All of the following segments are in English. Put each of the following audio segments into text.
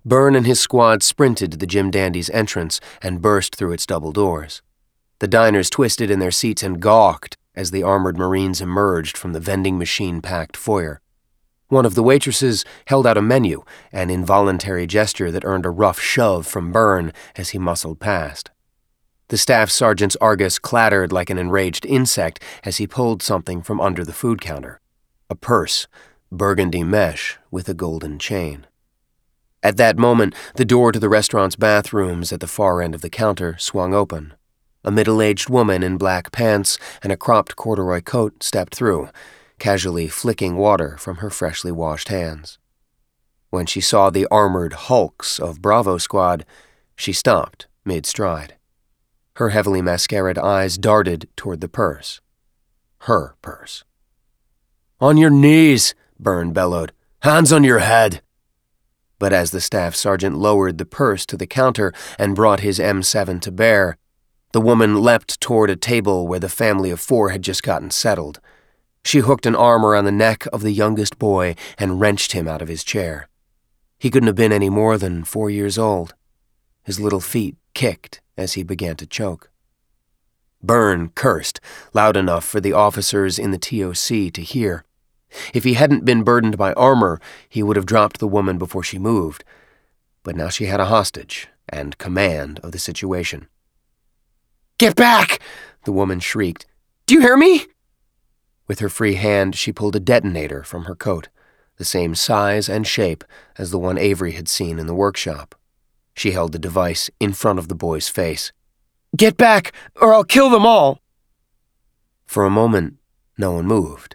Byrne and his squad sprinted to the Jim Dandy's entrance and burst through its double doors. The diners twisted in their seats and gawked as the armored Marines emerged from the vending machine-packed foyer. One of the waitresses held out a menu, an involuntary gesture that earned a rough shove from Byrne as he muscled past. The staff sergeant's Argus clattered like an enraged insect as he pulled something from under the food counter. A purse, burgundy mesh with a golden chain. At that moment, the door to the restaurant's bathrooms at the far end of the counter swung open. A middle-aged woman in black pants and a cropped corduroy coat stepped through, casually flicking water from her freshly washed hands. When she saw the armored hulks of Bravo Squad, she stopped mid-stride. Her heavily mascaraed eyes darted toward the purse. Her purse. "On your knees," Byrne bellowed. "Hands on your head." But as the staff sergeant lowered the purse to the counter and brought his M7 to bear, the woman leapt toward a table where the family of 4 had just gotten settled. She hooked an arm around the neck of the youngest boy and wrenched him out of his chair. He couldn't have been any more than 4 years old. His little feet kicked as he began to choke. Byrne cursed, loud enough for the officers in the TOC to hear. If he hadn't been burdened by armor, he would have dropped the woman before she moved. But now she had a hostage and command of the situation. "Get back!" the woman shrieked. "Do you hear me?" With her free hand, she pulled a detonator from her coat, the same size and shape as the one Avery had seen in the workshop. She held the device in front of the boy's face. "Get back, or I'll kill them all!" For a moment, no one moved.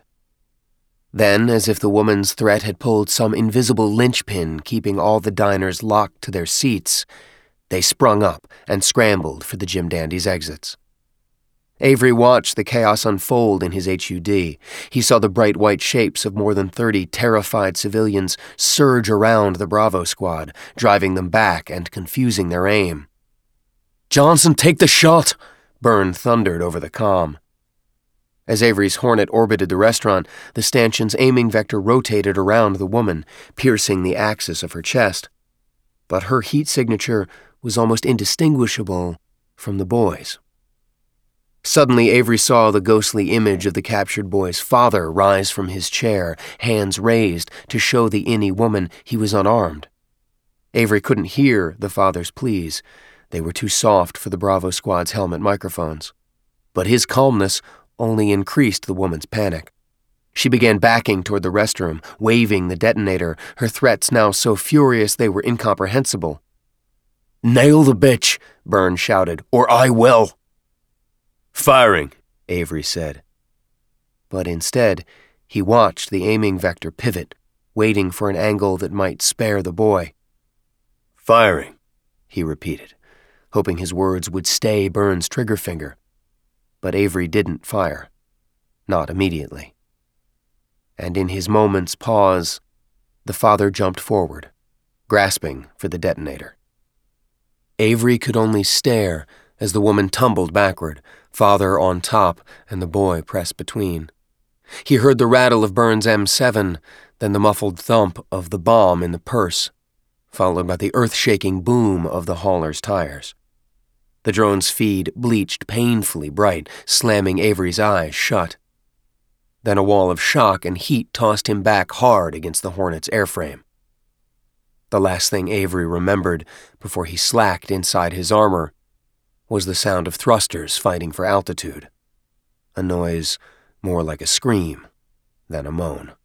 Then, as if the woman's threat had pulled some invisible linchpin keeping all the diners locked to their seats, they sprung up and scrambled for the Jim Dandy's exits. Avery watched the chaos unfold in his HUD. He saw the bright white shapes of more than 30 terrified civilians surge around the Bravo Squad, driving them back and confusing their aim. "Johnson, take the shot!" Byrne thundered over the comm. As Avery's Hornet orbited the restaurant, the stanchion's aiming vector rotated around the woman, piercing the axis of her chest. But her heat signature was almost indistinguishable from the boy's. Suddenly, Avery saw the ghostly image of the captured boy's father rise from his chair, hands raised to show the Inni woman he was unarmed. Avery couldn't hear the father's pleas. They were too soft for the Bravo Squad's helmet microphones. But his calmness only increased the woman's panic. She began backing toward the restroom, waving the detonator, her threats now so furious they were incomprehensible. "Nail the bitch," Byrne shouted, "or I will." "Firing," Avery said. But instead, he watched the aiming vector pivot, waiting for an angle that might spare the boy. "Firing," he repeated, hoping his words would stay Byrne's trigger finger. But Avery didn't fire. Not immediately. And in his moment's pause, the father jumped forward, grasping for the detonator. Avery could only stare as the woman tumbled backward, father on top and the boy pressed between. He heard the rattle of Byrne's M7, then the muffled thump of the bomb in the purse, followed by the earth-shaking boom of the hauler's tires. The drone's feed bleached painfully bright, slamming Avery's eyes shut. Then a wall of shock and heat tossed him back hard against the Hornet's airframe. The last thing Avery remembered before he slacked inside his armor was the sound of thrusters fighting for altitude, a noise more like a scream than a moan.